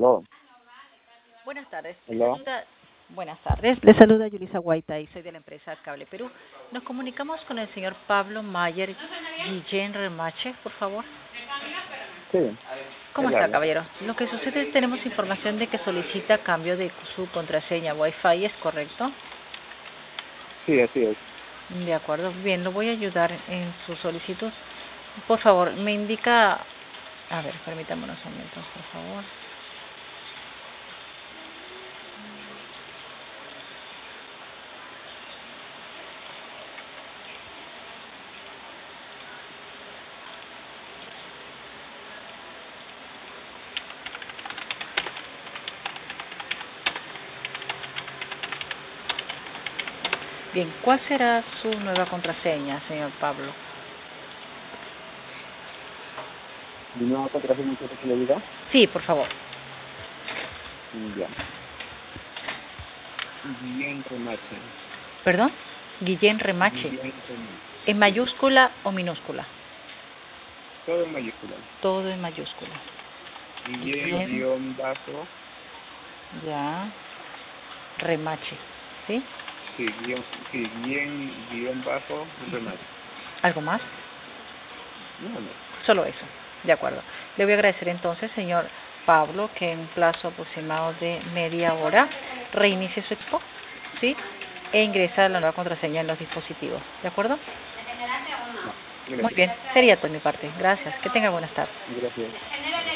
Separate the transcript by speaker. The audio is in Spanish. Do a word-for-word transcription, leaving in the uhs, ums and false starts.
Speaker 1: Aló,
Speaker 2: Buenas tardes. Le
Speaker 1: aló.
Speaker 2: saluda, buenas tardes. Le saluda Yulisa Guaita y soy de la empresa Cable Perú. Nos comunicamos con el señor Pablo Mayer Guillén Remache, por favor.
Speaker 1: Sí,
Speaker 2: ¿Cómo
Speaker 1: él
Speaker 2: está,
Speaker 1: habla.
Speaker 2: caballero? Lo que sucede es que tenemos información de que solicita cambio de su contraseña Wi-Fi, ¿es correcto?
Speaker 1: Sí, así es.
Speaker 2: De acuerdo. Bien, lo voy a ayudar en su solicitud. Por favor, me indica... A ver, permítame unos momentos, por favor. Bien, ¿cuál será su nueva contraseña, señor Pablo?
Speaker 1: ¿Mi nueva contraseña quiere que le diga?
Speaker 2: Sí, por favor.
Speaker 1: Mm, Ya. Guillén Remache.
Speaker 2: ¿Perdón? Guillén Remache.
Speaker 1: Guillén Remache.
Speaker 2: ¿En
Speaker 1: Sí.
Speaker 2: mayúscula o minúscula?
Speaker 1: Todo en mayúscula.
Speaker 2: Todo en mayúscula.
Speaker 1: Guillén,
Speaker 2: Guillén,
Speaker 1: guión bajo.
Speaker 2: ya, Remache, ¿sí?
Speaker 1: Sí, guión, sí, guillén, guión bajo, Remache.
Speaker 2: ¿Algo más?
Speaker 1: No, no.
Speaker 2: Solo eso. De acuerdo. Le voy a agradecer entonces, señor Pablo, que en un plazo aproximado de media hora reinicie su equipo, ¿sí? E ingresa la nueva contraseña en los dispositivos. ¿De acuerdo?
Speaker 1: No.
Speaker 2: Muy
Speaker 1: Gracias.
Speaker 2: bien. Sería todo de mi parte. Gracias. Que tenga buenas tardes.
Speaker 1: Gracias.